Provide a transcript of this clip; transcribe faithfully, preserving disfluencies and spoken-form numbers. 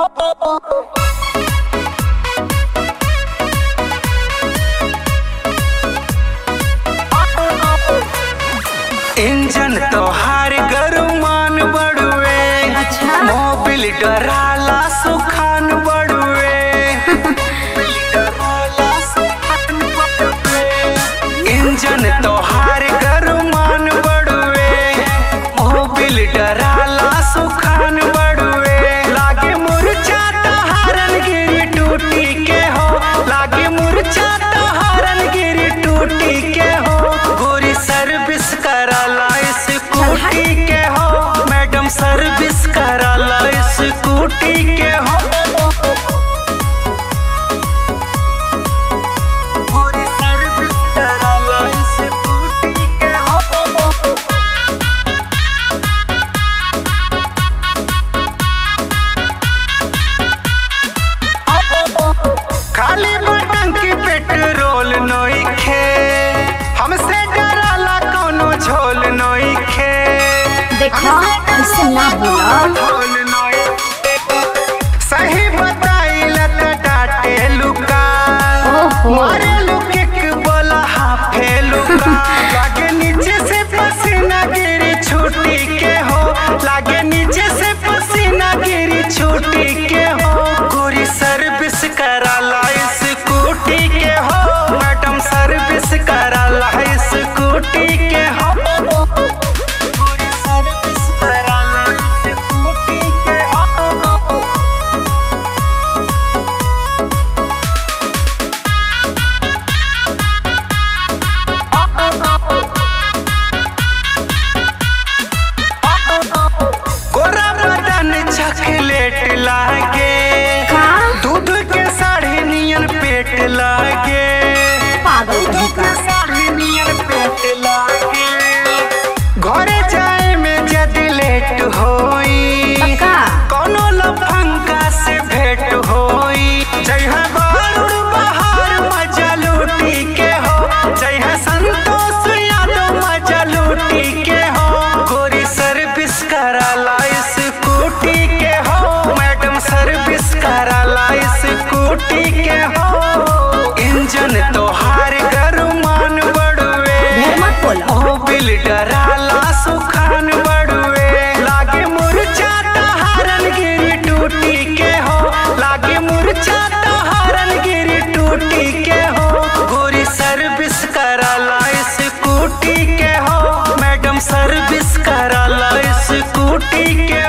Engine तोहार गरुमान बड़ुए, अच्छा मोबिल डराला सुखान बड़ुए। इंजन तोहार गरुमान बड़ुए, मोबिल डराला सुखान बड़ुए। लागे मुरझा तोहारन गिरी टूटी के हो, लागे मुरझा तोहारन गिरी टूटी के हो। गोरी सर्विस कराला स्कूटी के हो, मैडम सर्विस कराला स्कूटी के हो। गोरी सर्विस कराला स्कूटी के हो। खाली बटन की पेट्रोल नोइखे, हमसे डराला कोनो झोल नोइखे। देखो ऐसे ना बोला। सही बताइल त डाटे लुका, ओहो। मारे लुके के बोला हाफे लुका। लागे नीचे से पसीना गिरी छूटी के हो, लागे नीचे से पसीना गिरी छूटी के हो। गोरी सर्विस कराला स्कूटी के हो, मैडम सर्विस कराला स्कूटी के हो। गोरी सर्विस कराला स्कूटी के हो। गोरा बदन चॉकलेट लागे, का दूध के साढ़े नियन पेट लागे। पागल कहीं का। साढ़े नियन पेट लागे। घरे जाए में जदी लेट होई, पक्का कोनो लफंगा से भेंट होई। जइहा बारूद बहार मजा लूटी के हो, जइहा संतोष यादव मजा लूटी के हो। गोरी सर्विस कराला स्कूटी के हो, मैडम सर्विस कराला स्कूटी के हो। इंजन तोहार गरुमान बड़ुए, ढेर मत बोलो। मोबिल डराला सुखान बड़ुए। लागे मुरझा तोहारन गिरी टूटी के हो, लागे मुरझा तोहारन गिरी टूटी के हो। गोरी सर्विस कराला स्कूटी के हो, मैडम सर्विस कराला स्कूटी के